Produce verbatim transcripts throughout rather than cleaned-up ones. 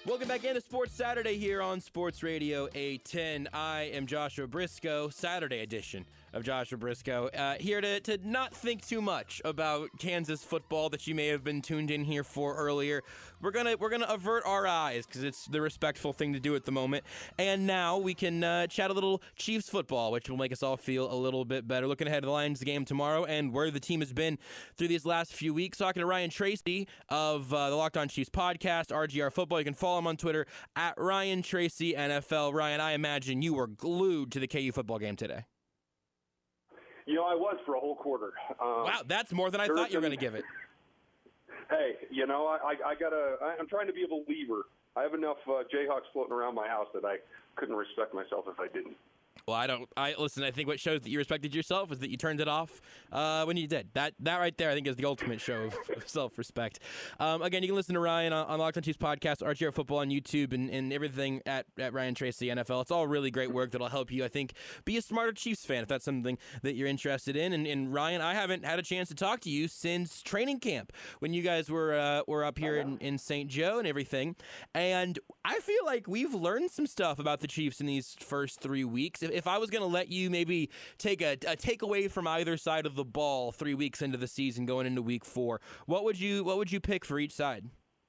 Welcome back into Sports Saturday here on Sports Radio eight ten. I am Joshua Briscoe, Saturday edition of Joshua Briscoe, uh, here to, to not think too much about Kansas football that you may have been tuned in here for earlier. We're gonna we're gonna avert our eyes because it's the respectful thing to do at the moment. And now we can uh, chat a little Chiefs football, which will make us all feel a little bit better. Looking ahead to the Lions game tomorrow and where the team has been through these last few weeks. Talking to Ryan Tracy of uh, the Locked On Chiefs podcast, R G R Football. You can follow him on Twitter at Ryan Tracy N F L. Ryan, I imagine you were glued to the K U football game today. You know, I was for a whole quarter. Um, wow, that's more than I thought you were going to give it. Hey, you know, I, I, I gotta. I, I'm trying to be a believer. I have enough uh, Jayhawks floating around my house that I couldn't respect myself if I didn't. Well, I don't. I listen. I think what shows that you respected yourself is that you turned it off uh, when you did. That that right there, I think, is the ultimate show of self-respect. Um, again, you can listen to Ryan on, on Locked On Chiefs podcast, R G R Football on YouTube, and, and everything at, at Ryan Tracy N F L. It's all really great work that'll help you, I think, be a smarter Chiefs fan if that's something that you're interested in. And, and Ryan, I haven't had a chance to talk to you since training camp when you guys were uh, were up here in, in Saint Joe and everything. And I feel like we've learned some stuff about the Chiefs in these first three weeks. If, if I was going to let you maybe take a, a takeaway from either side of the ball three weeks into the season going into week four, what would you what would you pick for each side?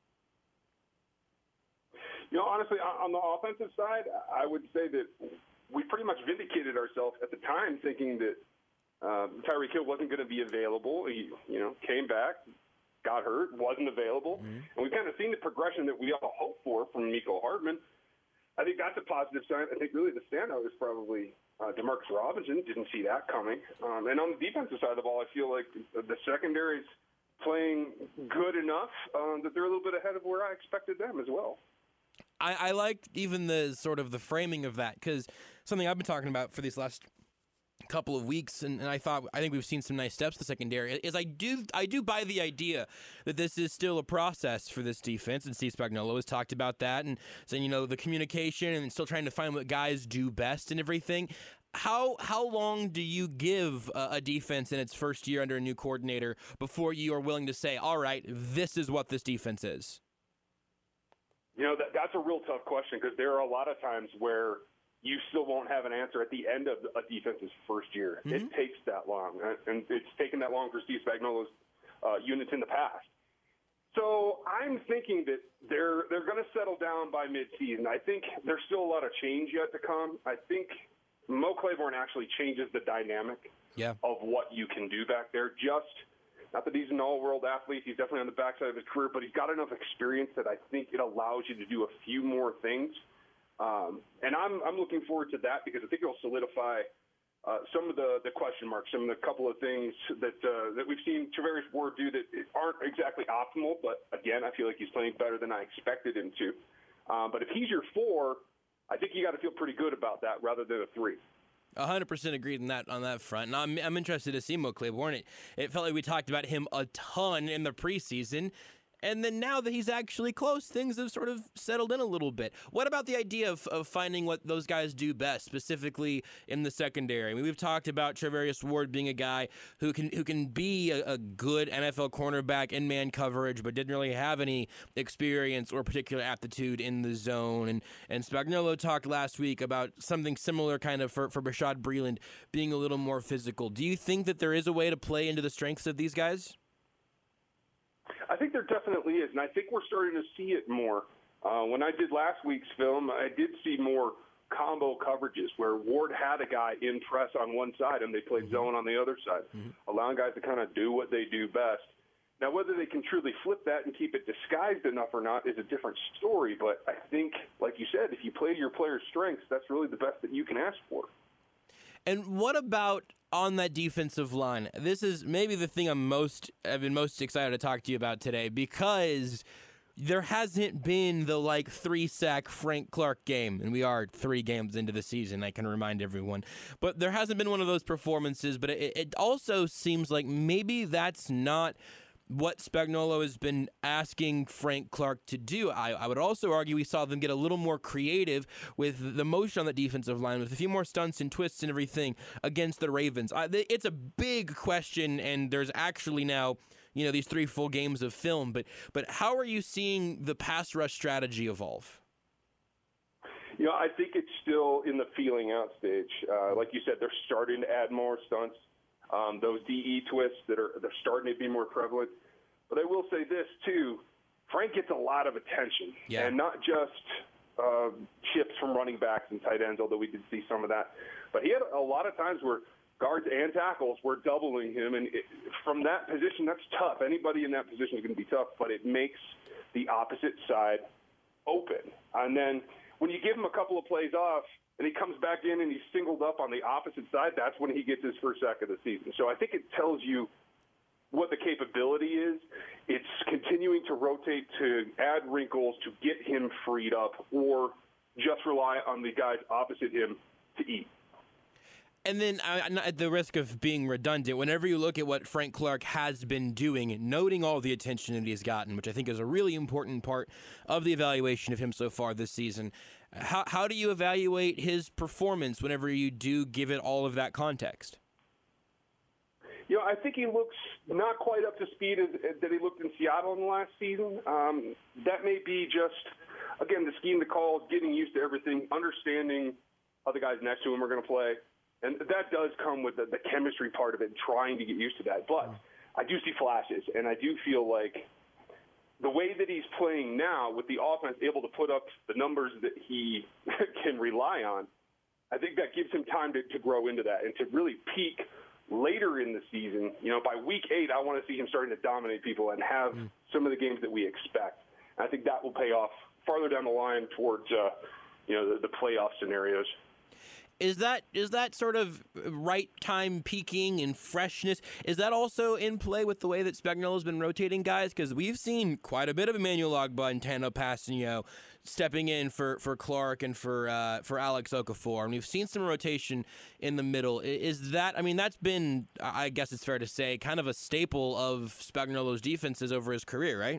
You know, honestly, on the offensive side, I would say that we pretty much vindicated ourselves at the time thinking that uh, Tyreek Hill wasn't going to be available. He, you know, came back, got hurt, wasn't available. Mm-hmm. And we've kind of seen the progression that we all hoped for from Mecole Hardman. I think that's a positive sign. I think really the standout is probably uh, Demarcus Robinson. Didn't see that coming. Um, and on the defensive side of the ball, I feel like the secondary is playing good enough um, that they're a little bit ahead of where I expected them as well. I, I like even the sort of the framing of that, because something I've been talking about for these last couple of weeks, and, and I thought I think we've seen some nice steps to the secondary, is I do I do buy the idea that this is still a process for this defense, and Steve Spagnuolo has talked about that and saying, you know, the communication and still trying to find what guys do best and everything. How how long do you give a, a defense in its first year under a new coordinator before you are willing to say, all right, this is what this defense is? You know, that, that's a real tough question, because there are a lot of times where you still won't have an answer at the end of a defense's first year. Mm-hmm. It takes that long, and it's taken that long for Steve Spagnuolo's uh, units in the past. So I'm thinking that they're they're going to settle down by midseason. I think there's still a lot of change yet to come. I think Mo Claiborne actually changes the dynamic yeah. of what you can do back there. Just not that he's an all-world athlete. He's definitely on the backside of his career, but he's got enough experience that I think it allows you to do a few more things. Um, and I'm I'm looking forward to that, because I think it'll solidify uh, some of the, the question marks, some of the couple of things that uh, that we've seen Charvarius Ward do that aren't exactly optimal. But again, I feel like he's playing better than I expected him to. Um, but if he's your four, I think you got to feel pretty good about that rather than a three. one hundred percent agreed on that on that front. And I'm I'm interested to see Mo Claiborne. It, it felt like we talked about him a ton in the preseason. And then now that he's actually close, things have sort of settled in a little bit. What about the idea of, of finding what those guys do best, specifically in the secondary? I mean, we've talked about Charvarius Ward being a guy who can who can be a, a good N F L cornerback in man coverage, but didn't really have any experience or particular aptitude in the zone. And and Spagnuolo talked last week about something similar kind of for, for Bashaud Breeland being a little more physical. Do you think that there is a way to play into the strengths of these guys? I think there definitely is, and I think we're starting to see it more. Uh, when I did last week's film, I did see more combo coverages where Ward had a guy in press on one side and they played mm-hmm. zone on the other side, mm-hmm. allowing guys to kind of do what they do best. Now, whether they can truly flip that and keep it disguised enough or not is a different story, but I think, like you said, if you play to your players' strengths, that's really the best that you can ask for. And what about on that defensive line? This is maybe the thing I'm most I've been most excited to talk to you about today, because there hasn't been the like three sack Frank Clark game, and we are three games into the season, I can remind everyone. But there hasn't been one of those performances, but it, it also seems like maybe that's not what Spagnuolo has been asking Frank Clark to do. I, I would also argue we saw them get a little more creative with the motion on the defensive line, with a few more stunts and twists and everything against the Ravens. I, it's a big question, and there's actually now you know, these three full games of film. But but how are you seeing the pass rush strategy evolve? You know, I think it's still in the feeling out stage. Uh, like you said, they're starting to add more stunts. Um, those D E twists that are they're starting to be more prevalent. But I will say this too: Frank gets a lot of attention, yeah. and not just uh, chips from running backs and tight ends, although we did see some of that. But he had a lot of times where guards and tackles were doubling him, and it, from that position, that's tough. Anybody in that position is going to be tough, but it makes the opposite side open. And then when you give him a couple of plays off and he comes back in and he's singled up on the opposite side, that's when he gets his first sack of the season. So I think it tells you what the capability is. It's continuing to rotate to add wrinkles to get him freed up or just rely on the guys opposite him to eat. And then, uh, not at the risk of being redundant, whenever you look at what Frank Clark has been doing, noting all the attention that he's gotten, which I think is a really important part of the evaluation of him so far this season, how how do you evaluate his performance whenever you do give it all of that context? You know, I think he looks not quite up to speed as, as that he looked in Seattle in the last season. Um, that may be just, again, the scheme, the calls, getting used to everything, understanding how the guys next to him are going to play. And that does come with the, the chemistry part of it, trying to get used to that. But I do see flashes, and I do feel like the way that he's playing now with the offense able to put up the numbers that he can rely on, I think that gives him time to, to grow into that and to really peak later in the season. You know, by week eight, I want to see him starting to dominate people and have mm. some of the games that we expect. And I think that will pay off farther down the line towards, uh, you know, the, the playoff scenarios. Is that is that sort of right time peaking and freshness? Is that also in play with the way that Spagnuolo's been rotating guys? Because we've seen quite a bit of Emmanuel Ogbah and Tano Passanio stepping in for, for Clark and for uh, for Alex Okafor, and we've seen some rotation in the middle. Is that, I mean, that's been, I guess it's fair to say, kind of a staple of Spagnuolo's defenses over his career, right?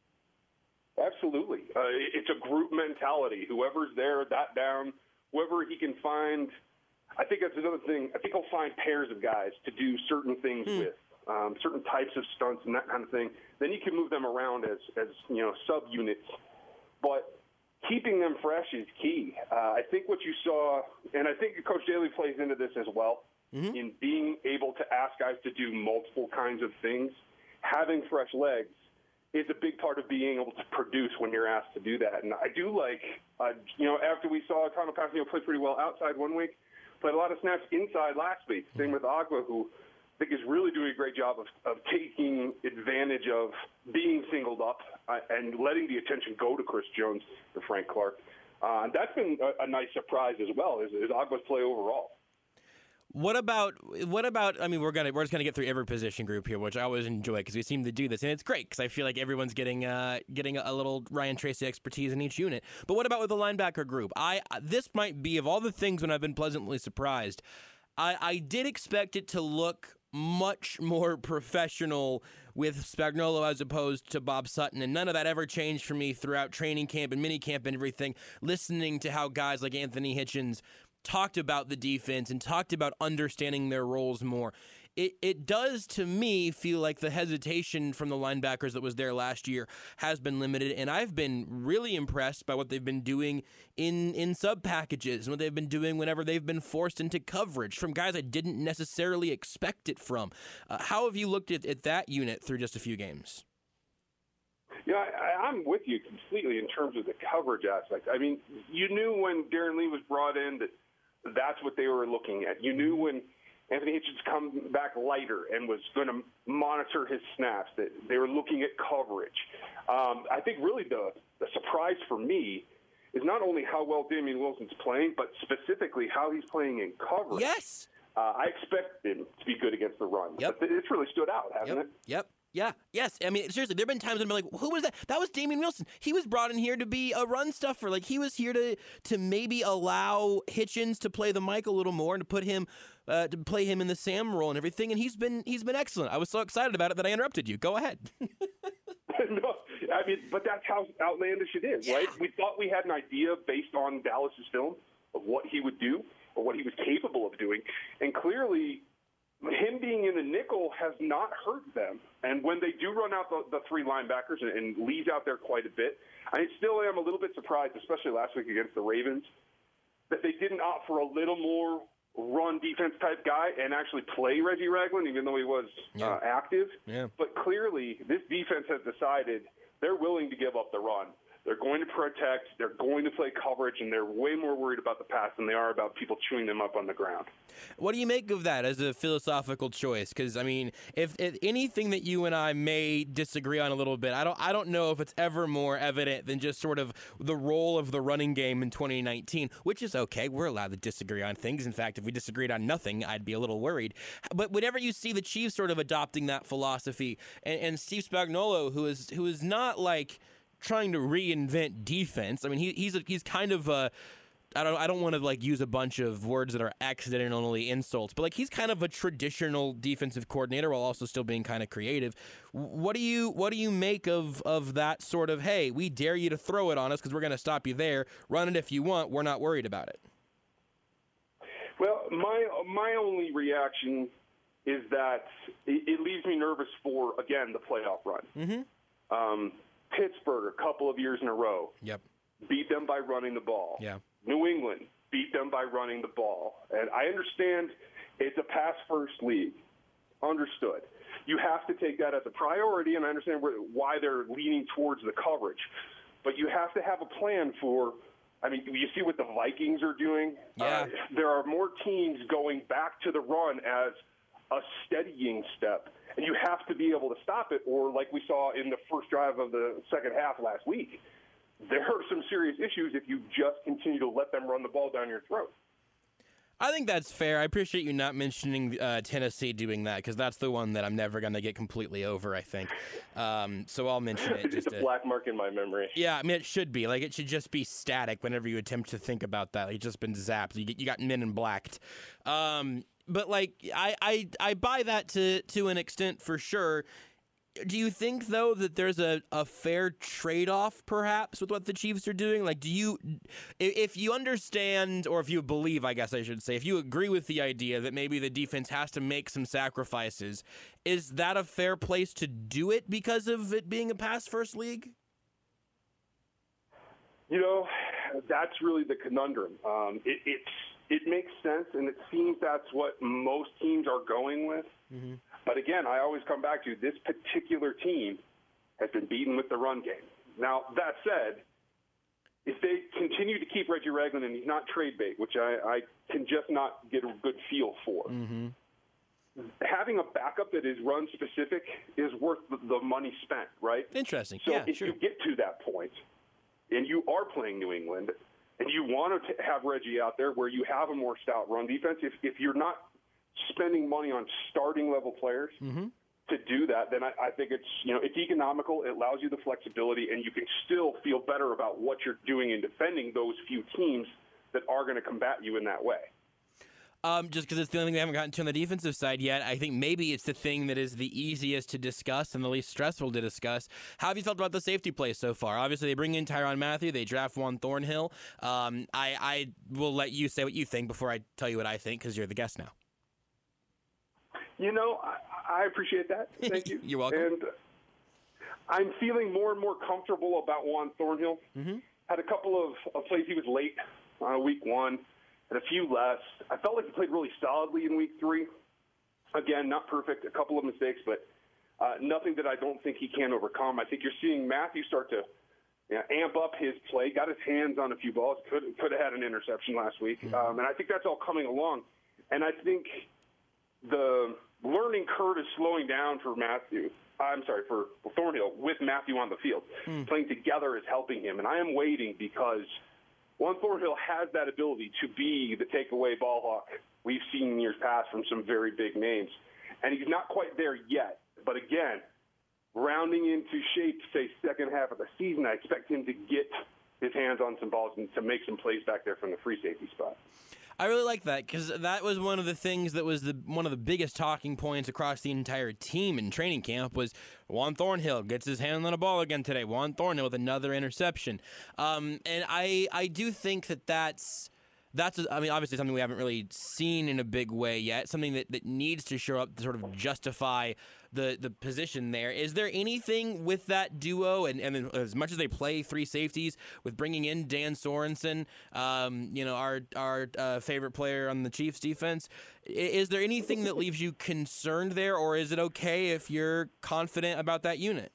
Absolutely. Uh, it's a group mentality. Whoever's there, that down, whoever he can find. I think that's another thing. I think he'll find pairs of guys to do certain things mm. with, um, certain types of stunts and that kind of thing. Then you can move them around as, as you know, subunits. But keeping them fresh is key. Uh, I think what you saw, and I think Coach Daly plays into this as well, mm-hmm. in being able to ask guys to do multiple kinds of things. Having fresh legs is a big part of being able to produce when you're asked to do that. And I do like, uh, you know, after we saw Tano Passanio play pretty well outside one week, played a lot of snaps inside last week. Same with Ogbah, who I think is really doing a great job of, of taking advantage of being singled up uh, and letting the attention go to Chris Jones and Frank Clark. Uh, and that's been a, a nice surprise as well, is, is Ogbah's play overall. What about what about? I mean, we're gonna we're just gonna get through every position group here, which I always enjoy because we seem to do this, and it's great because I feel like everyone's getting uh, getting a little Ryan Tracy expertise in each unit. But what about with the linebacker group? I this might be of all the things when I've been pleasantly surprised. I, I did expect it to look much more professional with Spagnuolo as opposed to Bob Sutton, and none of that ever changed for me throughout training camp and mini camp and everything. Listening to how guys like Anthony Hitchens talked about the defense and talked about understanding their roles more. It it does, to me, feel like the hesitation from the linebackers that was there last year has been limited, and I've been really impressed by what they've been doing in, in sub-packages and what they've been doing whenever they've been forced into coverage from guys I didn't necessarily expect it from. Uh, how have you looked at, at that unit through just a few games? Yeah, I, I'm with you completely in terms of the coverage aspect. I mean, you knew when Darren Lee was brought in that that's what they were looking at. You knew when Anthony Hitchens come back lighter and was going to monitor his snaps, that they were looking at coverage. Um, I think really the, the surprise for me is not only how well Damian Wilson's playing, but specifically how he's playing in coverage. Yes. Uh, I expect him to be good against the run. Yep. But it's really stood out, hasn't yep. it? Yep. Yeah, yes. I mean, seriously, there have been times when I'm like, who was that? That was Damian Wilson. He was brought in here to be a run stuffer. Like, he was here to to maybe allow Hitchens to play the mic a little more and to put him, uh, to play him in the Sam role and everything, and he's been he's been excellent. I was so excited about it that I interrupted you. Go ahead. No, I mean, but that's how outlandish it is, yeah. Right? We thought we had an idea based on Dallas's film of what he would do or what he was capable of doing, and clearly him being in the nickel has not hurt them. And when they do run out the, the three linebackers and, and Lee's out there quite a bit, I still am a little bit surprised, especially last week against the Ravens, that they didn't opt for a little more run defense type guy and actually play Reggie Ragland, even though he was yeah. uh, active. Yeah. But clearly, this defense has decided they're willing to give up the run. They're going to protect, they're going to play coverage, and they're way more worried about the pass than they are about people chewing them up on the ground. What do you make of that as a philosophical choice? Because, I mean, if, if anything that you and I may disagree on a little bit, I don't I don't know if it's ever more evident than just sort of the role of the running game in twenty nineteen, which is okay. We're allowed to disagree on things. In fact, if we disagreed on nothing, I'd be a little worried. But whenever you see the Chiefs sort of adopting that philosophy, and, and Steve Spagnuolo, who is who is not like trying to reinvent defense. I mean, he, he's a, he's kind of a, I don't I don't want to like use a bunch of words that are accidentally insults, but like he's kind of a traditional defensive coordinator while also still being kind of creative. What do you what do you make of of that sort of, hey, we dare you to throw it on us because we're going to stop you there. Run it if you want. We're not worried about it. Well, my my only reaction is that it, it leaves me nervous for, again, the playoff run. Mm-hmm. Um, Pittsburgh, a couple of years in a row, yep. beat them by running the ball. Yeah. New England beat them by running the ball. And I understand it's a pass-first league. Understood. You have to take that as a priority, and I understand where, why they're leaning towards the coverage. But you have to have a plan for, I mean, you see what the Vikings are doing? Yeah. Uh, there are more teams going back to the run as a steadying step. And you have to be able to stop it, or like we saw in the first drive of the second half last week, there are some serious issues if you just continue to let them run the ball down your throat. I think that's fair. I appreciate you not mentioning uh, Tennessee doing that, because that's the one that I'm never going to get completely over, I think. Um, so I'll mention it. Just it's a to, black mark in my memory. Yeah, I mean, it should be. Like, it should just be static whenever you attempt to think about that. Like, it's just been zapped. You, get, you got men in blacked. Um, but, like, I, I, I buy that to, to an extent for sure. Do you think, though, that there's a, a fair trade-off, perhaps, with what the Chiefs are doing? Like, do you, if you understand, or if you believe, I guess I should say, if you agree with the idea that maybe the defense has to make some sacrifices, is that a fair place to do it because of it being a pass-first league? You know, that's really the conundrum. Um, it, it's, it makes sense, and it seems that's what most teams are going with. Mm-hmm. But again, I always come back to this particular team has been beaten with the run game. Now, that said, if they continue to keep Reggie Ragland and he's not trade bait, which I, I can just not get a good feel for, mm-hmm. having a backup that is run specific is worth the, the money spent, right? Interesting. So yeah, if sure. you get to that point and you are playing New England and you want to have Reggie out there where you have a more stout run defense, if, if you're not spending money on starting level players mm-hmm. to do that, then I, I think it's, you know, it's economical. It allows you the flexibility, and you can still feel better about what you're doing in defending those few teams that are going to combat you in that way. Um, just because it's the only thing we haven't gotten to on the defensive side yet, I think maybe it's the thing that is the easiest to discuss and the least stressful to discuss. How have you felt about the safety play so far? Obviously, they bring in Tyrann Mathieu. They draft Juan Thornhill. Um, I, I will let you say what you think before I tell you what I think, because you're the guest now. You know, I, I appreciate that. Thank you. You're welcome. And I'm feeling more and more comfortable about Juan Thornhill. Mm-hmm. Had a couple of, of plays he was late on uh, week one, and a few less. I felt like he played really solidly in week three. Again, not perfect, a couple of mistakes, but uh, nothing that I don't think he can overcome. I think you're seeing Mathieu start to you know, amp up his play, got his hands on a few balls, could, could have had an interception last week. Mm-hmm. Um, and I think that's all coming along. And I think the learning curve is slowing down for Mathieu. I'm sorry, for Thornhill with Mathieu on the field. Mm. Playing together is helping him. And I am waiting because Juan Thornhill has that ability to be the takeaway ball hawk we've seen in years past from some very big names. And he's not quite there yet. But again, rounding into shape, say, second half of the season, I expect him to get his hands on some balls and to make some plays back there from the free safety spot. I really like that, because that was one of the things that was the one of the biggest talking points across the entire team in training camp was Juan Thornhill gets his hand on a ball again today. Juan Thornhill with another interception. Um, and I I do think that that's That's, I mean, obviously something we haven't really seen in a big way yet, something that, that needs to show up to sort of justify the, the position there. Is there anything with that duo, and, and as much as they play three safeties, with bringing in Dan Sorensen, um, you know, our, our uh, favorite player on the Chiefs defense, is there anything that leaves you concerned there, or is it okay if you're confident about that unit?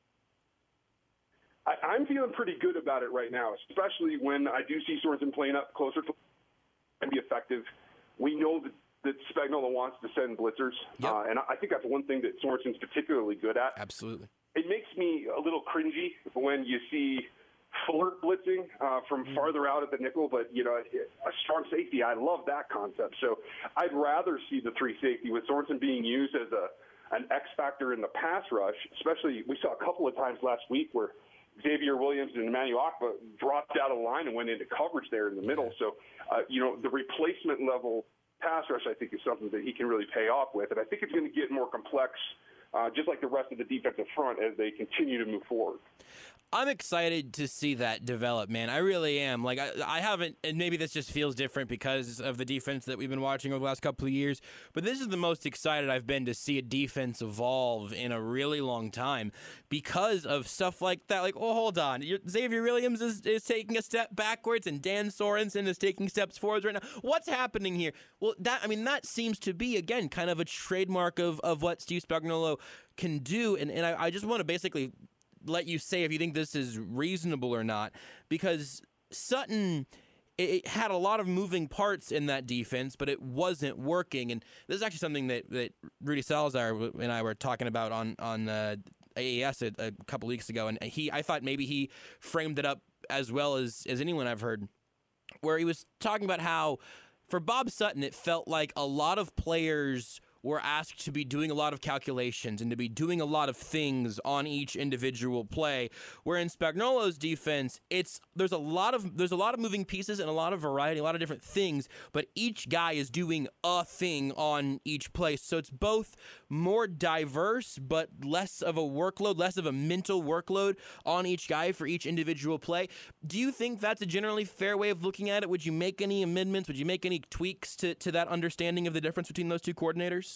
I, I'm feeling pretty good about it right now, especially when I do see Sorensen playing up closer to and be effective. We know that, that Spagnuolo wants to send blitzers, yep. uh, and I think that's one thing that Sorensen's particularly good at. Absolutely. It makes me a little cringy when you see Fuller blitzing uh, from mm. farther out at the nickel, but, you know, a strong safety, I love that concept. So I'd rather see the three safety with Sorensen being used as a an X factor in the pass rush, especially we saw a couple of times last week where Xavier Williams and Emmanuel Akpa dropped out of line and went into coverage there in the middle. So, uh, you know, the replacement level pass rush, I think, is something that he can really pay off with. And I think it's going to get more complex, uh, just like the rest of the defensive front, as they continue to move forward. I'm excited to see that develop, man. I really am. Like, I, I haven't, and maybe this just feels different because of the defense that we've been watching over the last couple of years, but this is the most excited I've been to see a defense evolve in a really long time because of stuff like that. Like, oh, hold on. Xavier Williams is, is taking a step backwards, and Dan Sorensen is taking steps forwards right now. What's happening here? Well, that, I mean, that seems to be, again, kind of a trademark of, of what Steve Spagnuolo can do, and, and I, I just want to basically let you say if you think this is reasonable or not, because Sutton, it had a lot of moving parts in that defense, but it wasn't working. And this is actually something that, that Rudy Salazar and I were talking about on on uh, A A S a, a couple weeks ago, and he I thought maybe he framed it up as well as, as anyone I've heard, where he was talking about how for Bob Sutton it felt like a lot of players were asked to be doing a lot of calculations and to be doing a lot of things on each individual play. Where in Spagnuolo's defense, it's there's a lot of there's a lot of moving pieces and a lot of variety, a lot of different things, but each guy is doing a thing on each play. So it's both more diverse, but less of a workload, less of a mental workload on each guy for each individual play. Do you think that's a generally fair way of looking at it? Would you make any amendments? Would you make any tweaks to, to that understanding of the difference between those two coordinators?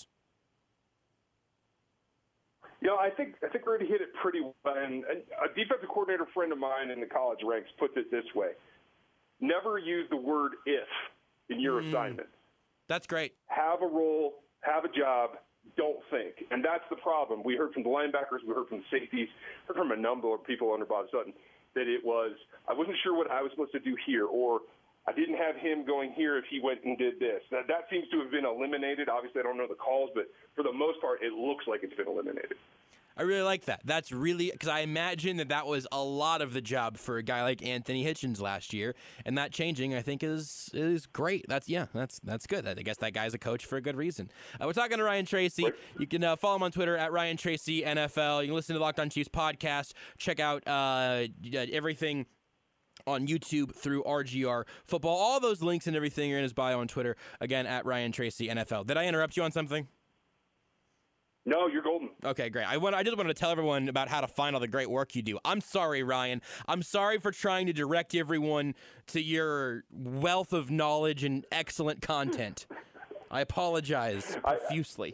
You know, I think I think Rudy hit it pretty well. And a defensive coordinator friend of mine in the college ranks puts it this way: never use the word "if" in your mm. assignment. That's great. Have a role, have a job. Don't think, and that's the problem. We heard from the linebackers, we heard from the safeties, heard from a number of people under Bob Sutton that it was I wasn't sure what I was supposed to do here, or I didn't have him going here if he went and did this. That, that seems to have been eliminated. Obviously, I don't know the calls, but for the most part, it looks like it's been eliminated. I really like that. That's really, because I imagine that that was a lot of the job for a guy like Anthony Hitchens last year, and that changing, I think, is is great. That's yeah, that's that's good. I guess that guy's a coach for a good reason. Uh, we're talking to Ryan Tracy. You can uh, follow him on Twitter at Ryan Tracy N F L. You can listen to the Locked On Chiefs podcast. Check out uh, everything on YouTube through R G R Football. All those links and everything are in his bio on Twitter. Again, at Ryan Tracy N F L. Did I interrupt you on something? No, you're golden. Okay, great. I want. I just wanted to tell everyone about how to find all the great work you do. I'm sorry, Ryan. I'm sorry for trying to direct everyone to your wealth of knowledge and excellent content. I apologize profusely.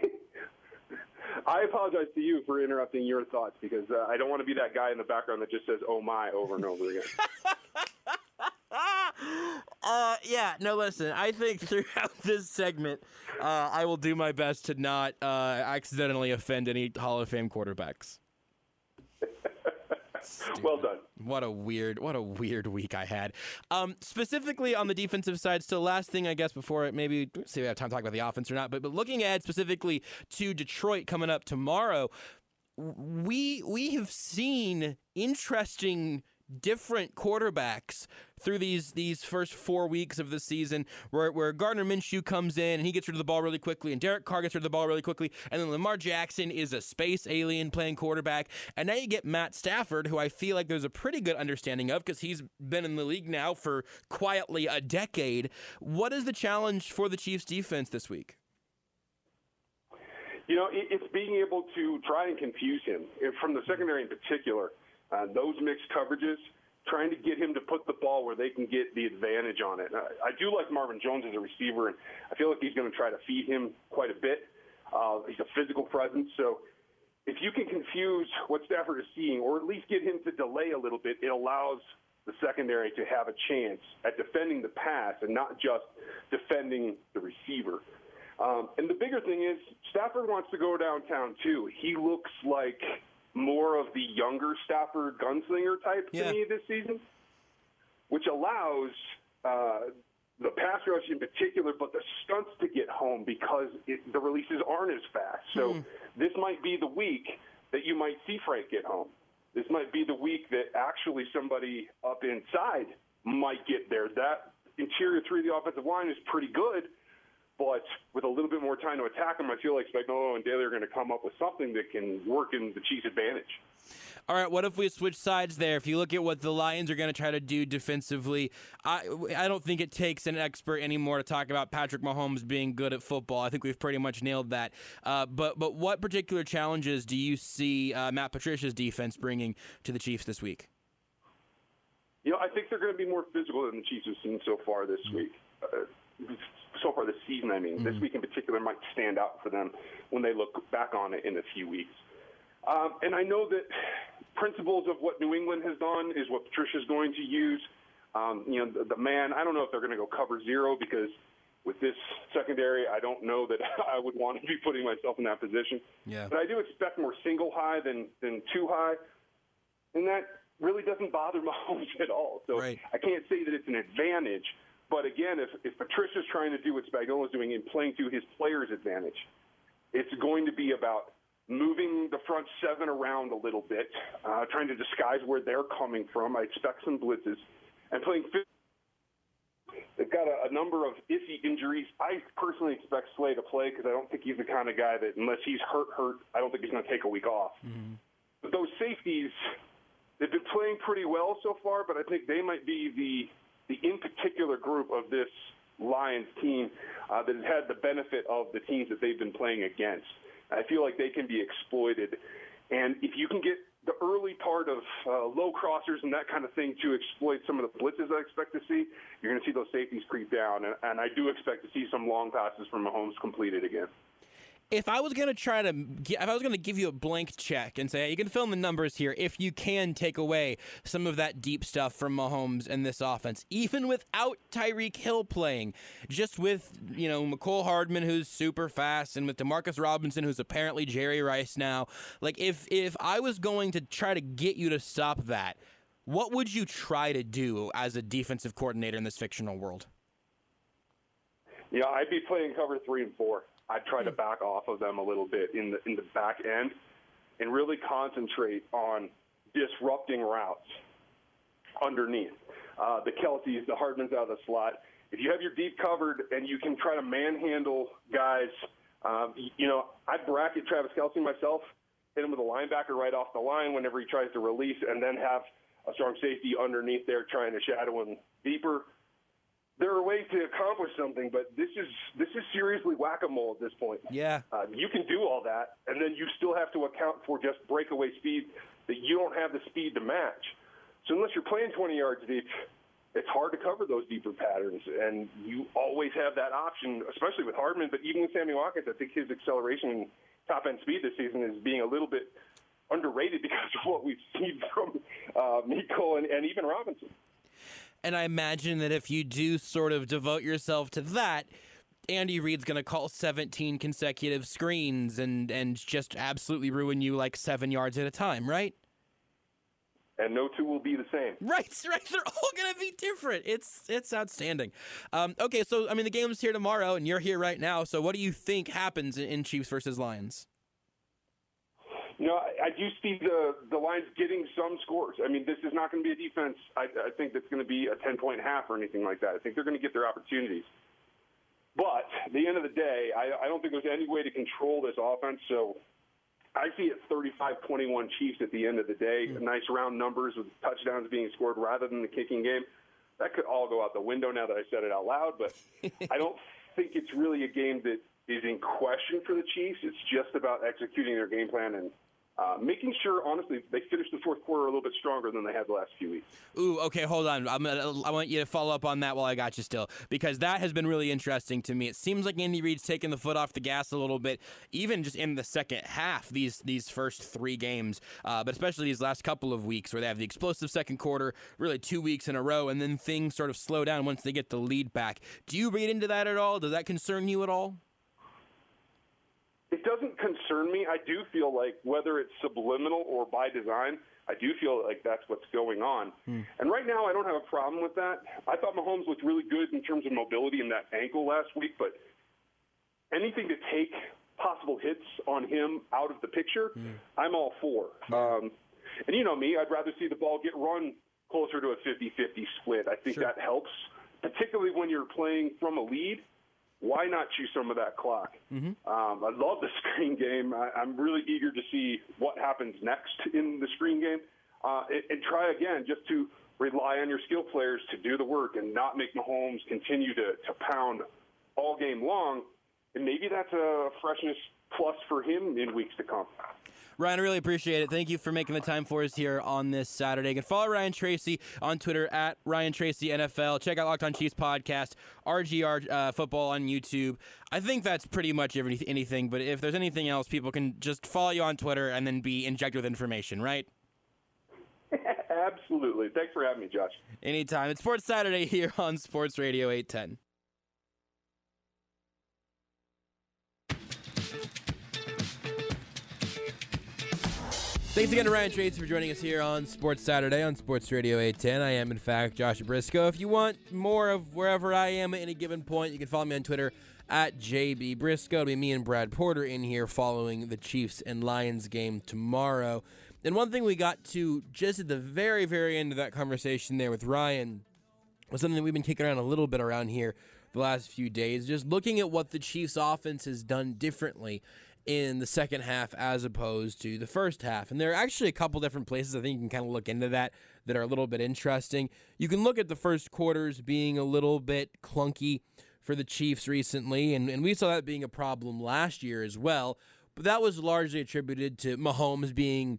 I apologize to you for interrupting your thoughts because uh, I don't want to be that guy in the background that just says, oh, my, over and over again. uh, yeah, no, listen, I think throughout this segment, uh, I will do my best to not uh, accidentally offend any Hall of Fame quarterbacks. Well done. What a weird, what a weird week I had. Um, specifically on the defensive side, still last thing, I guess, before it maybe, see if we have time to talk about the offense or not, but, but looking ahead specifically to Detroit coming up tomorrow, we we have seen interesting different quarterbacks through these these first four weeks of the season where, where Gardner Minshew comes in and he gets rid of the ball really quickly, and Derek Carr gets rid of the ball really quickly, and then Lamar Jackson is a space alien playing quarterback, and now you get Matt Stafford, who I feel like there's a pretty good understanding of because he's been in the league now for quietly a decade. What is the challenge for the Chiefs defense this week? You know, it's being able to try and confuse him from the secondary in particular. Uh, those mixed coverages, trying to get him to put the ball where they can get the advantage on it. I, I do like Marvin Jones as a receiver, and I feel like he's going to try to feed him quite a bit. Uh, he's a physical presence, so if you can confuse what Stafford is seeing or at least get him to delay a little bit, it allows the secondary to have a chance at defending the pass and not just defending the receiver. Um, and the bigger thing is Stafford wants to go downtown, too. He looks like more of the younger Stafford gunslinger type yeah. to me this season, which allows uh, the pass rush in particular, but the stunts to get home because it, the releases aren't as fast. So mm. this might be the week that you might see Frank get home. This might be the week that actually somebody up inside might get there. That interior three of the offensive line is pretty good, but with a little bit more time to attack them, I feel like Spagnuolo and Daly are going to come up with something that can work in the Chiefs' advantage. All right, what if we switch sides there? If you look at what the Lions are going to try to do defensively, I I don't think it takes an expert anymore to talk about Patrick Mahomes being good at football. I think we've pretty much nailed that. Uh, but but what particular challenges do you see uh, Matt Patricia's defense bringing to the Chiefs this week? You know, I think they're going to be more physical than the Chiefs have seen so far this week. Uh, so far this season, I mean. Mm-hmm. This week in particular might stand out for them when they look back on it in a few weeks. Um, and I know that principles of what New England has done is what Patricia's going to use. Um, you know, the, the man, I don't know if they're going to go cover zero because with this secondary, I don't know that I would want to be putting myself in that position. Yeah. But I do expect more single high than, than two high. And that really doesn't bother Mahomes at all. So right. I can't say that it's an advantage. But again, if, if Patricia's trying to do what Spagnuolo is doing and playing to his players' advantage, it's going to be about moving the front seven around a little bit, uh, trying to disguise where they're coming from. I expect some blitzes. And playing fifth. They've got a, a number of iffy injuries. I personally expect Slay to play because I don't think he's the kind of guy that, unless he's hurt, hurt, I don't think he's going to take a week off. Mm-hmm. But those safeties, they've been playing pretty well so far, but I think they might be the the in particular group of this Lions team uh, that has had the benefit of the teams that they've been playing against. I feel like they can be exploited. And if you can get the early part of uh, low crossers and that kind of thing to exploit some of the blitzes I expect to see, you're going to see those safeties creep down. And, and I do expect to see some long passes from Mahomes completed again. If I was going to try to, if I was going to give you a blank check and say, hey, you can fill in the numbers here, if you can take away some of that deep stuff from Mahomes and this offense, even without Tyreek Hill playing, just with, you know, McCole Hardman, who's super fast, and with Demarcus Robinson, who's apparently Jerry Rice now, like if, if I was going to try to get you to stop that, what would you try to do as a defensive coordinator in this fictional world? Yeah, I'd be playing cover three and four. I'd try to back off of them a little bit in the in the back end and really concentrate on disrupting routes underneath. Uh, the Kelce's, the Hardmans out of the slot. If you have your deep covered and you can try to manhandle guys, um, you know, I'd bracket Travis Kelce myself, hit him with a linebacker right off the line whenever he tries to release, and then have a strong safety underneath there trying to shadow him deeper. There are ways to accomplish something, but this is this is seriously whack-a-mole at this point. Yeah. Uh, you can do all that, and then you still have to account for just breakaway speed that you don't have the speed to match. So unless you're playing twenty yards deep, it's hard to cover those deeper patterns, and you always have that option, especially with Hardman, but even with Sammy Watkins. I think his acceleration and top-end speed this season is being a little bit underrated because of what we've seen from uh, Miko and, and even Robinson. And I imagine that if you do sort of devote yourself to that, Andy Reid's going to call seventeen consecutive screens and, and just absolutely ruin you like seven yards at a time, right? And no two will be the same. Right, right. They're all going to be different. It's it's outstanding. Um, okay, so, I mean, the game's here tomorrow, and you're here right now. So what do you think happens in, in Chiefs versus Lions? You know, I, I do see the, the Lions getting some scores. I mean, this is not going to be a defense, I, I think, that's going to be a ten-point half or anything like that. I think they're going to get their opportunities. But at the end of the day, I, I don't think there's any way to control this offense. So I see it thirty-five twenty-one Chiefs at the end of the day. Mm-hmm. Nice round numbers with touchdowns being scored rather than the kicking game. That could all go out the window now that I said it out loud. But I don't think it's really a game that is in question for the Chiefs. It's just about executing their game plan, and uh, making sure, honestly, they finish the fourth quarter a little bit stronger than they had the last few weeks. Ooh, okay, hold on. I'm gonna, I want you to follow up on that while I got you still, because that has been really interesting to me. It seems like Andy Reid's taking the foot off the gas a little bit, even just in the second half, these these first three games, uh, but especially these last couple of weeks where they have the explosive second quarter, really two weeks in a row, and then things sort of slow down once they get the lead back. Do you read into that at all? Does that concern you at all? It doesn't concern me. I do feel like whether it's subliminal or by design, I do feel like that's what's going on. Hmm. And right now I don't have a problem with that. I thought Mahomes looked really good in terms of mobility in that ankle last week, but anything to take possible hits on him out of the picture, hmm. I'm all for. Um, and you know me, I'd rather see the ball get run closer to a fifty-fifty split. I think sure. that helps, particularly when you're playing from a lead. Why not chew some of that clock? Mm-hmm. Um, I love the screen game. I, I'm really eager to see what happens next in the screen game uh, and, and try again just to rely on your skill players to do the work and not make Mahomes continue to, to pound all game long. And maybe that's a freshness plus for him in weeks to come. Ryan, I really appreciate it. Thank you for making the time for us here on this Saturday. You can follow Ryan Tracy on Twitter at Ryan Tracy N F L. Check out Locked On Chiefs podcast, R G R uh, Football on YouTube. I think that's pretty much every, anything, but if there's anything else, people can just follow you on Twitter and then be injected with information, right? Absolutely. Thanks for having me, Josh. Anytime. It's Sports Saturday here on Sports Radio eight ten. Thanks again to Ryan Tracy for joining us here on Sports Saturday on Sports Radio eight ten. I am, in fact, Josh Briscoe. If you want more of wherever I am at any given point, you can follow me on Twitter at J B Briscoe. It'll be me and Brad Porter in here following the Chiefs and Lions game tomorrow. And one thing we got to just at the very, very end of that conversation there with Ryan was something that we've been kicking around a little bit around here the last few days, just looking at what the Chiefs offense has done differently in the second half as opposed to the first half. And there are actually a couple different places I think you can kind of look into that that are a little bit interesting. You can look at the first quarters being a little bit clunky for the Chiefs recently, and, and we saw that being a problem last year as well, but that was largely attributed to Mahomes being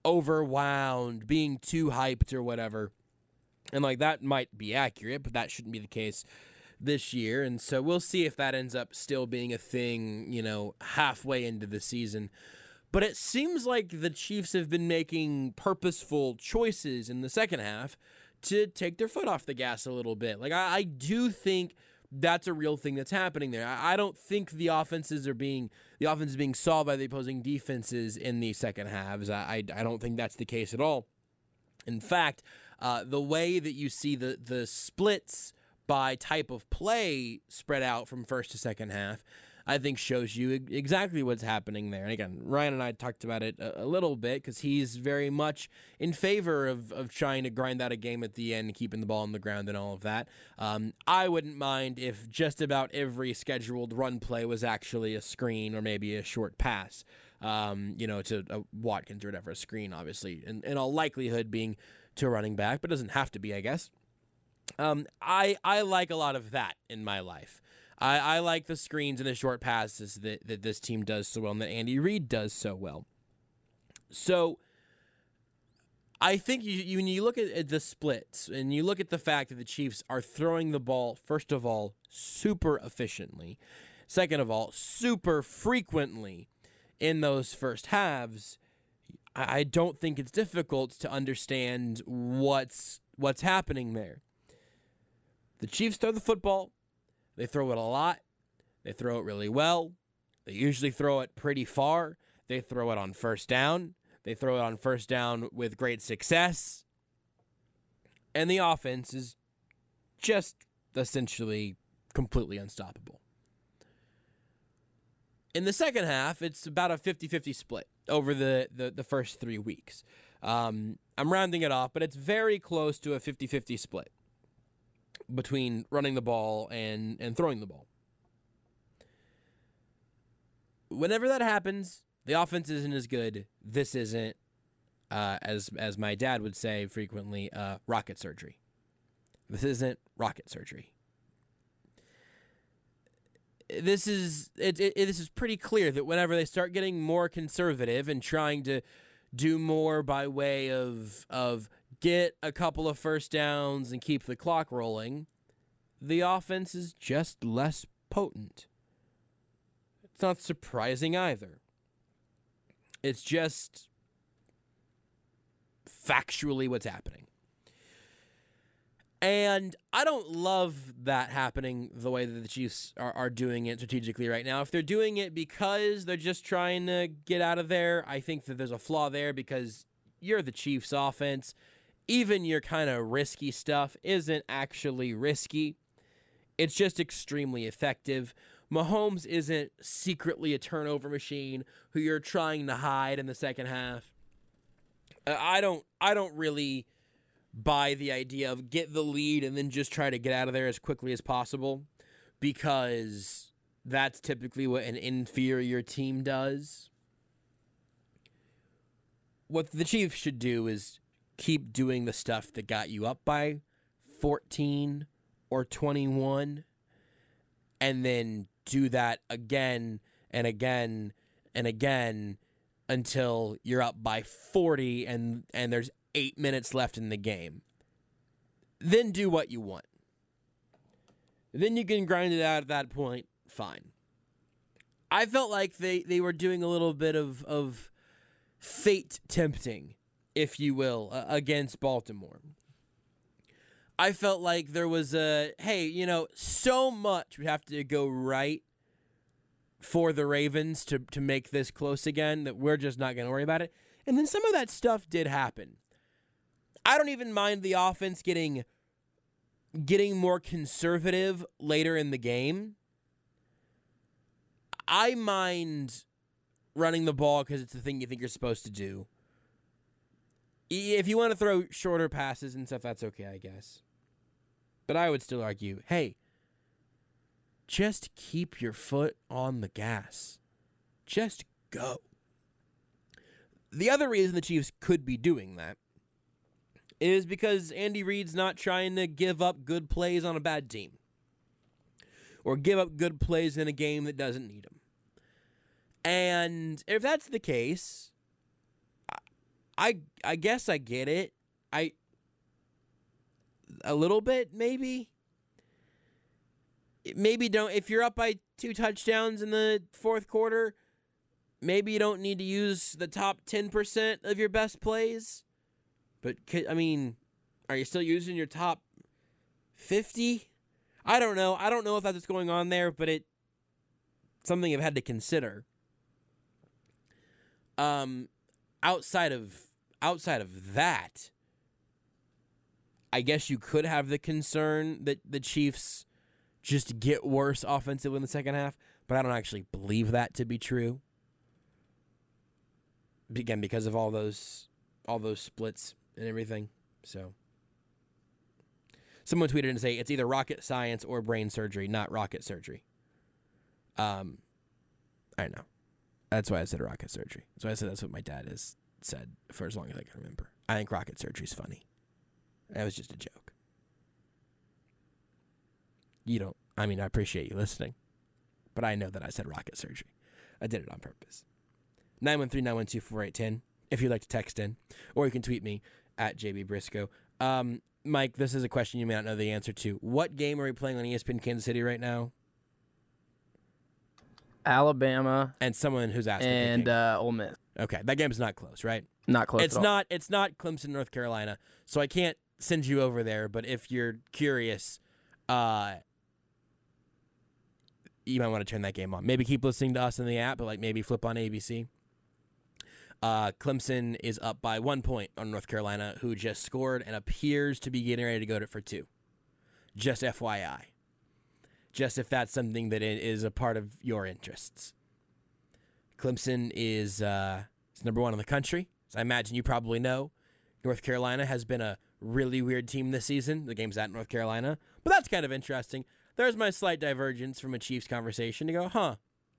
overwound, being too hyped or whatever. And like that might be accurate, but that shouldn't be the case this year, and so we'll see if that ends up still being a thing, you know, halfway into the season. But it seems like the Chiefs have been making purposeful choices in the second half to take their foot off the gas a little bit. Like, I, I do think that's a real thing that's happening there. I, I don't think the offenses are being the offense is being solved by the opposing defenses in the second halves. I, I, I don't think that's the case at all. In fact, uh, the way that you see the the splits by type of play spread out from first to second half, I think shows you exactly what's happening there. And again, Ryan and I talked about it a, a little bit because he's very much in favor of, of trying to grind out a game at the end, keeping the ball on the ground and all of that. Um, I wouldn't mind if just about every scheduled run play was actually a screen or maybe a short pass, um, you know, to uh, Watkins or whatever, a screen, obviously, in, in all likelihood being to a running back, but it doesn't have to be, I guess. Um, I I like a lot of that in my life. I, I like the screens and the short passes that, that this team does so well and that Andy Reid does so well. So I think you, you when you look at, at the splits and you look at the fact that the Chiefs are throwing the ball, first of all, super efficiently, second of all, super frequently in those first halves, I, I don't think it's difficult to understand what's what's happening there. The Chiefs throw the football. They throw it a lot. They throw it really well. They usually throw it pretty far. They throw it on first down. They throw it on first down with great success. And the offense is just essentially completely unstoppable. In the second half, it's about a fifty-fifty split over the, the, the first three weeks. Um, I'm rounding it off, but it's very close to a fifty-fifty split between running the ball and, and throwing the ball. Whenever that happens, the offense isn't as good. This isn't, uh, as as my dad would say frequently, uh, rocket surgery. This isn't rocket surgery. This is it, it, it. This is pretty clear that whenever they start getting more conservative and trying to do more by way of of get a couple of first downs and keep the clock rolling, the offense is just less potent. It's not surprising either. It's just factually what's happening. And I don't love that happening the way that the Chiefs are, are doing it strategically right now. If they're doing it because they're just trying to get out of there, I think that there's a flaw there because you're the Chiefs offense. Even your kind of risky stuff isn't actually risky. It's just extremely effective. Mahomes isn't secretly a turnover machine who you're trying to hide in the second half. I don't I don't really buy the idea of get the lead and then just try to get out of there as quickly as possible, because that's typically what an inferior team does. What the Chiefs should do is keep doing the stuff that got you up by fourteen or twenty-one, and then do that again and again and again until you're up by forty and, and there's eight minutes left in the game. Then do what you want. Then you can grind it out at that point. Fine. I felt like they, they were doing a little bit of, of fate tempting, if you will, uh, against Baltimore. I felt like there was a, hey, you know, so much would have to go right for the Ravens to, to make this close again that we're just not going to worry about it. And then some of that stuff did happen. I don't even mind the offense getting getting more conservative later in the game. I mind running the ball because it's the thing you think you're supposed to do. If you want to throw shorter passes and stuff, that's okay, I guess. But I would still argue, hey, just keep your foot on the gas. Just go. The other reason the Chiefs could be doing that is because Andy Reid's not trying to give up good plays on a bad team, or give up good plays in a game that doesn't need them. And if that's the case, I I guess I get it. I a little bit maybe. Maybe don't, if you're up by two touchdowns in the fourth quarter, maybe you don't need to use the top ten percent of your best plays. But, I mean, are you still using your top fifty? I don't know. I don't know if that's what's going on there, but it's something I've had to consider. Um, outside of outside of that, I guess you could have the concern that the Chiefs just get worse offensively in the second half, but I don't actually believe that to be true. Again, because of all those all those splits and everything. So someone tweeted and say it's either rocket science or brain surgery, not rocket surgery. Um, I don't know. That's why I said rocket surgery. That's why I said that's what my dad has said for as long as I can remember. I think rocket surgery is funny. That was just a joke. You don't, I mean, I appreciate you listening, but I know that I said rocket surgery. I did it on purpose. nine one three, nine one two, four eight one zero if you'd like to text in, or you can tweet me at J B Briscoe. Um, Mike, this is a question you may not know the answer to. What game are we playing on E S P N Kansas City right now? Alabama. And someone who's asking. And uh, Ole Miss. Okay, that game's not close, right? Not close It's at all. not, it's not Clemson, North Carolina, so I can't send you over there, but if you're curious, uh, you might want to turn that game on. Maybe keep listening to us in the app, but like maybe flip on A B C. Uh, Clemson is up by one point on North Carolina, who just scored and appears to be getting ready to go to for two. Just F Y I. Just if that's something that is a part of your interests. Clemson is, uh, is number one in the country, as I imagine you probably know. North Carolina has been a really weird team this season. The game's at North Carolina, but that's kind of interesting. There's my slight divergence from a Chiefs conversation to go, huh?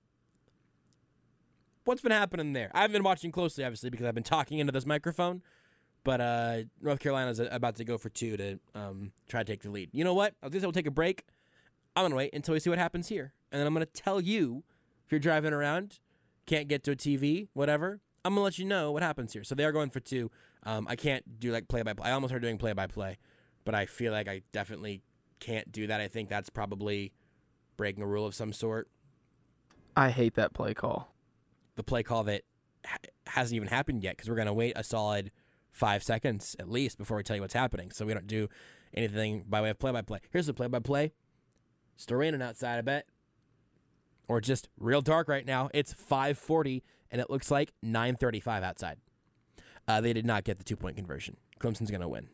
What's been happening there? I haven't been watching closely, obviously, because I've been talking into this microphone. But uh, North Carolina's about to go for two to um, try to take the lead. You know what? I guess we'll take a break. I'm going to wait until we see what happens here. And then I'm going to tell you, if you're driving around, can't get to a T V, whatever, I'm gonna let you know what happens here. So they are going for two. Um, I can't do like play by play. I almost started doing play by play, but I feel like I definitely can't do that. I think that's probably breaking a rule of some sort. I hate that play call. The play call that ha- hasn't even happened yet because we're gonna wait a solid five seconds at least before we tell you what's happening. So we don't do anything by way of play by play. Here's the play by play. Still raining outside, I bet. Or just real dark right now. It's five forty, and it looks like nine thirty-five outside. Uh, they did not get the two-point conversion. Clemson's going to win.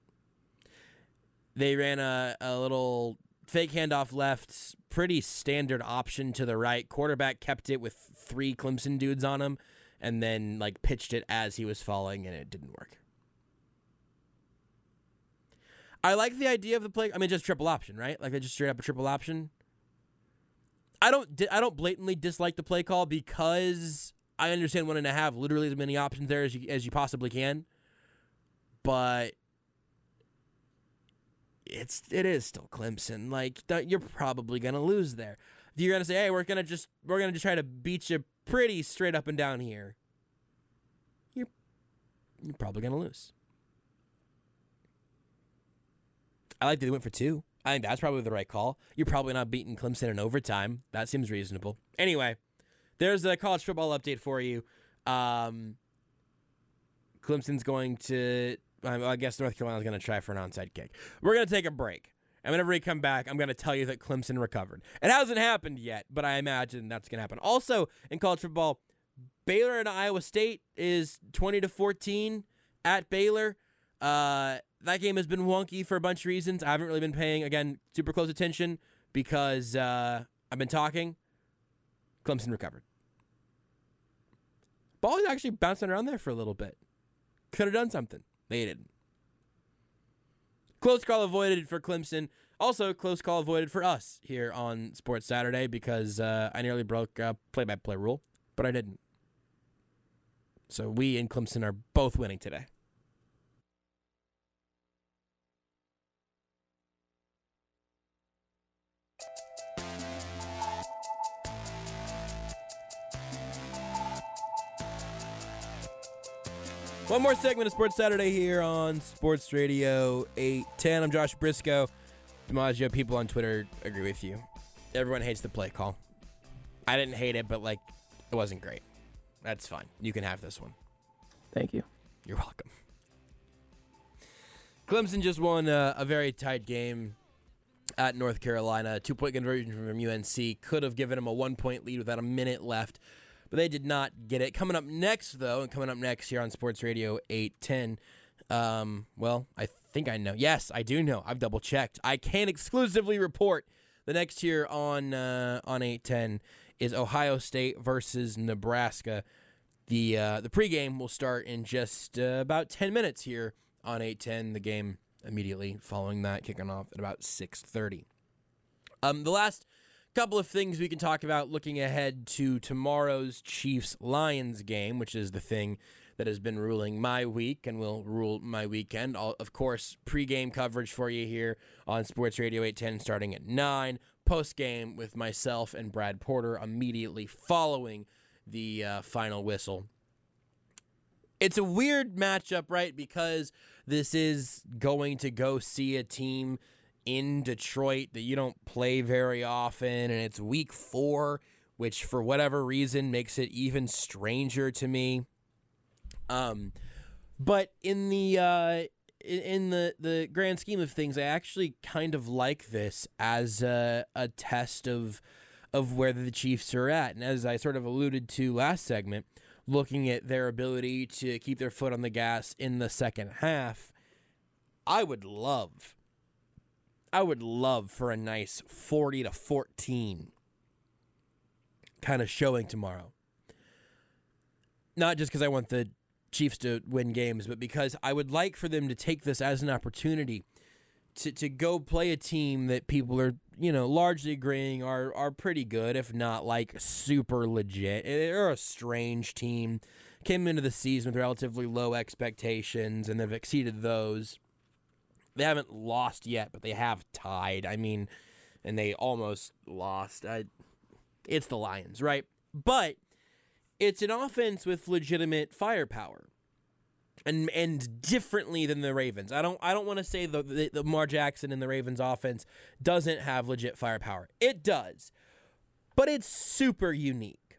They ran a, a little fake handoff left, pretty standard option to the right. Quarterback kept it with three Clemson dudes on him, and then like pitched it as he was falling, and it didn't work. I like the idea of the play. I mean, just triple option, right? Like they just straight up a triple option. I don't. I don't blatantly dislike the play call because I understand wanting to have literally as many options there as you as you possibly can. But it's it is still Clemson. Like you're probably gonna lose there. You're gonna say, "Hey, we're gonna just we're gonna just try to beat you pretty straight up and down here." You're you're probably gonna lose. I like that they went for two. I think that's probably the right call. You're probably not beating Clemson in overtime. That seems reasonable. Anyway, there's a college football update for you. Um, Clemson's going to, I guess North Carolina's going to try for an onside kick. We're going to take a break. And whenever we come back, I'm going to tell you that Clemson recovered. It hasn't happened yet, but I imagine that's going to happen. Also, in college football, Baylor and Iowa State is twenty to fourteen at Baylor. Uh, that game has been wonky for a bunch of reasons. I haven't really been paying, again, super close attention because uh, I've been talking. Clemson recovered. Ball was actually bouncing around there for a little bit. Could have done something. They didn't. Close call avoided for Clemson. Also, close call avoided for us here on Sports Saturday because uh, I nearly broke a play-by-play rule, but I didn't. So we and Clemson are both winning today. One more segment of Sports Saturday here on Sports Radio eight ten. I'm Josh Briscoe. DiMaggio, people on Twitter agree with you. Everyone hates the play call. I didn't hate it, but, like, it wasn't great. That's fine. You can have this one. Thank you. You're welcome. Clemson just won a, a very tight game at North Carolina. A two-point conversion from U N C could have given them a one-point lead with about a minute left. But they did not get it. Coming up next, though, and coming up next here on Sports Radio eight ten, um, well, I think I know. Yes, I do know. I've double-checked. I can exclusively report the next here on uh, on eight ten is Ohio State versus Nebraska. The uh, the pregame will start in just uh, about ten minutes here on eight ten. The game immediately following that, kicking off at about six thirty. Um, the last couple of things we can talk about looking ahead to tomorrow's Chiefs-Lions game, which is the thing that has been ruling my week and will rule my weekend. All, of course, pregame coverage for you here on Sports Radio eight ten starting at nine. Postgame with myself and Brad Porter immediately following the uh, final whistle. It's a weird matchup, right? Because this is going to go see a team in Detroit that you don't play very often, and it's week four, which for whatever reason makes it even stranger to me. Um, but in the uh, in the the grand scheme of things, I actually kind of like this as a, a test of of where the Chiefs are at, and as I sort of alluded to last segment, looking at their ability to keep their foot on the gas in the second half, I would love. I would love for a nice forty to fourteen kind of showing tomorrow. Not just because I want the Chiefs to win games, but because I would like for them to take this as an opportunity to, to go play a team that people are, you know, largely agreeing are are pretty good, if not like super legit. They're a strange team. Came into the season with relatively low expectations, and they've exceeded those. They haven't lost yet, but they have tied. I mean, and they almost lost. I, it's the Lions, right? But it's an offense with legitimate firepower. And and differently than the Ravens. I don't I don't want to say the, the, the Lamar Jackson and the Ravens offense doesn't have legit firepower. It does. But it's super unique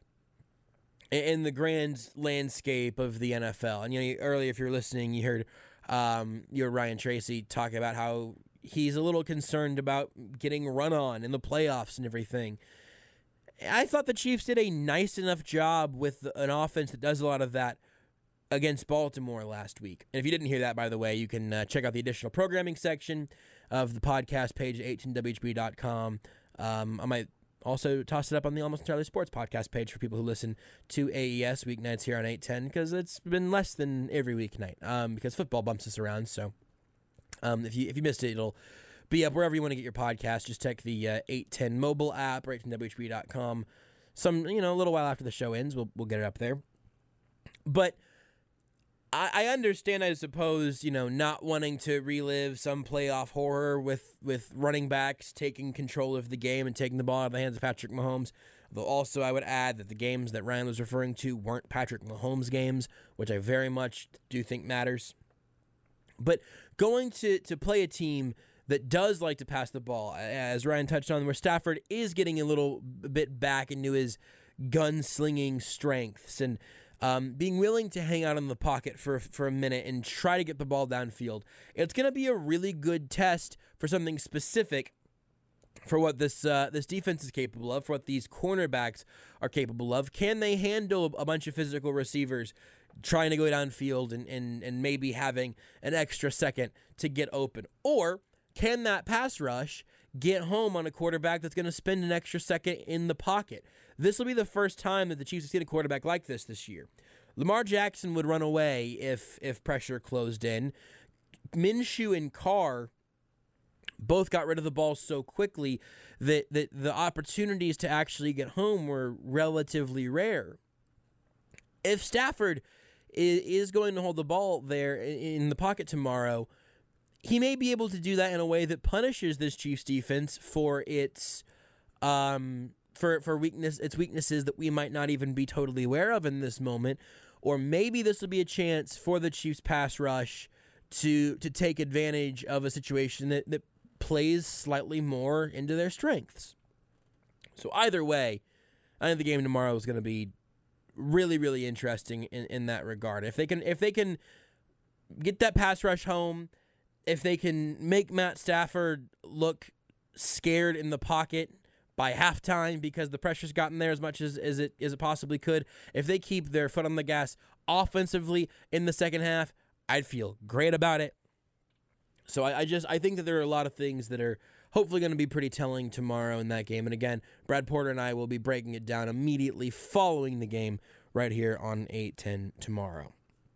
in the grand landscape of the N F L. And you know, earlier, if you're listening, you heard um, your Ryan Tracy talk about how he's a little concerned about getting run on in the playoffs and everything. I thought the Chiefs did a nice enough job with an offense that does a lot of that against Baltimore last week. And if you didn't hear that, by the way, you can uh, check out the additional programming section of the podcast page at eighteen W H B dot com. Um, I might also toss it up on the Almost Entirely Sports podcast page for people who listen to A E S weeknights here on eight ten, because it's been less than every weeknight um, because football bumps us around. So um, if you if you missed it, it'll be up wherever you want to get your podcast. Just check the uh, eight ten mobile app or eighteen W H B dot com. Some, you know, a little while after the show ends, we'll we'll get it up there. But I understand, I suppose, you know, not wanting to relive some playoff horror with, with running backs taking control of the game and taking the ball out of the hands of Patrick Mahomes. Though also I would add that the games that Ryan was referring to weren't Patrick Mahomes games, which I very much do think matters. But going to, to play a team that does like to pass the ball, as Ryan touched on, where Stafford is getting a little bit back into his gunslinging strengths and Um, being willing to hang out in the pocket for for a minute and try to get the ball downfield. It's going to be a really good test for something specific for what this uh, this defense is capable of, for what these cornerbacks are capable of. Can they handle a bunch of physical receivers trying to go downfield and, and, and maybe having an extra second to get open? Or can that pass rush get home on a quarterback that's going to spend an extra second in the pocket? This will be the first time that the Chiefs have seen a quarterback like this this year. Lamar Jackson would run away if if pressure closed in. Minshew and Carr both got rid of the ball so quickly that, that the opportunities to actually get home were relatively rare. If Stafford is going to hold the ball there in the pocket tomorrow, he may be able to do that in a way that punishes this Chiefs defense for its um, for for weakness, its weaknesses that we might not even be totally aware of in this moment. Or maybe this will be a chance for the Chiefs pass rush to to take advantage of a situation that, that plays slightly more into their strengths. So either way, I think the game tomorrow is going to be really, really interesting in, in that regard. If they can if they can get that pass rush home, if they can make Matt Stafford look scared in the pocket by halftime because the pressure's gotten there as much as, as it as it possibly could, if they keep their foot on the gas offensively in the second half, I'd feel great about it. So I, I just I think that there are a lot of things that are hopefully going to be pretty telling tomorrow in that game. And again, Brad Porter and I will be breaking it down immediately following the game right here on eight ten tomorrow.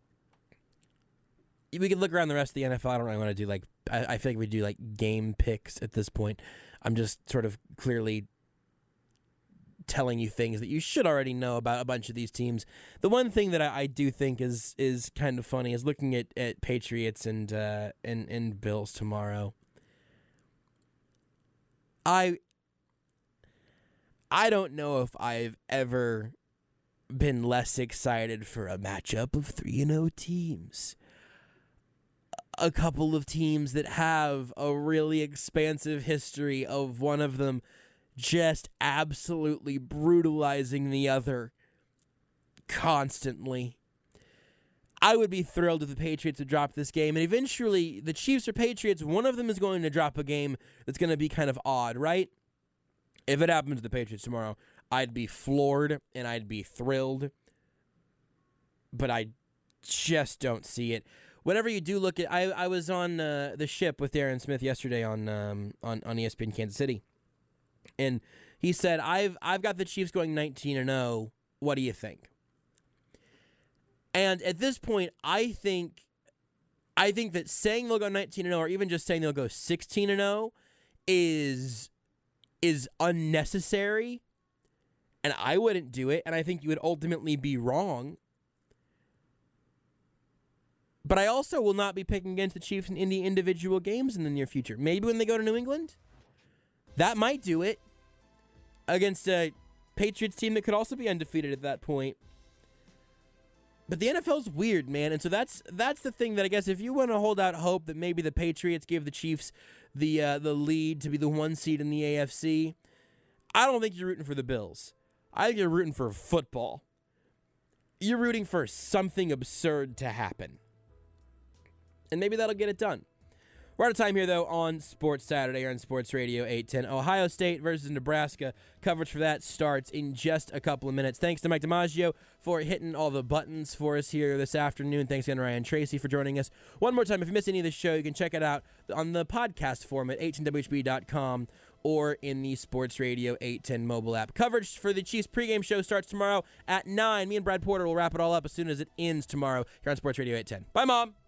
We could look around the rest of the N F L. I don't really want to do like, I, I feel like we do like game picks at this point. I'm just sort of clearly telling you things that you should already know about a bunch of these teams. The one thing that I, I do think is is kind of funny is looking at, at Patriots and, uh, and and Bills tomorrow. I I don't know if I've ever been less excited for a matchup of three and oh teams. A couple of teams that have a really expansive history of one of them just absolutely brutalizing the other constantly. I would be thrilled if the Patriots would drop this game. And eventually, the Chiefs or Patriots, one of them is going to drop a game that's going to be kind of odd, right? If it happens to the Patriots tomorrow, I'd be floored and I'd be thrilled. But I just don't see it. Whenever you do look at, I I was on uh, the ship with Darren Smith yesterday on um on, on E S P N Kansas City, and he said, I've I've got the Chiefs going nineteen and oh. What do you think? And at this point, I think I think that saying they'll go nineteen and oh, or even just saying they'll go sixteen and oh, is is unnecessary, and I wouldn't do it, and I think you would ultimately be wrong. But I also will not be picking against the Chiefs in any individual games in the near future. Maybe when they go to New England, that might do it against a Patriots team that could also be undefeated at that point. But the N F L's weird, man, and so that's that's the thing that I guess if you want to hold out hope that maybe the Patriots give the Chiefs the uh, the lead to be the one seed in the A F C, I don't think you're rooting for the Bills. I think you're rooting for football. You're rooting for something absurd to happen. And maybe that'll get it done. We're out of time here, though, on Sports Saturday on Sports Radio eight ten. Ohio State versus Nebraska. Coverage for that starts in just a couple of minutes. Thanks to Mike DiMaggio for hitting all the buttons for us here this afternoon. Thanks again to Ryan Tracy for joining us. One more time, if you missed any of the show, you can check it out on the podcast form at eight ten W H B dot com or in the Sports Radio eight ten mobile app. Coverage for the Chiefs pregame show starts tomorrow at nine. Me and Brad Porter will wrap it all up as soon as it ends tomorrow here on Sports Radio eight ten. Bye, Mom.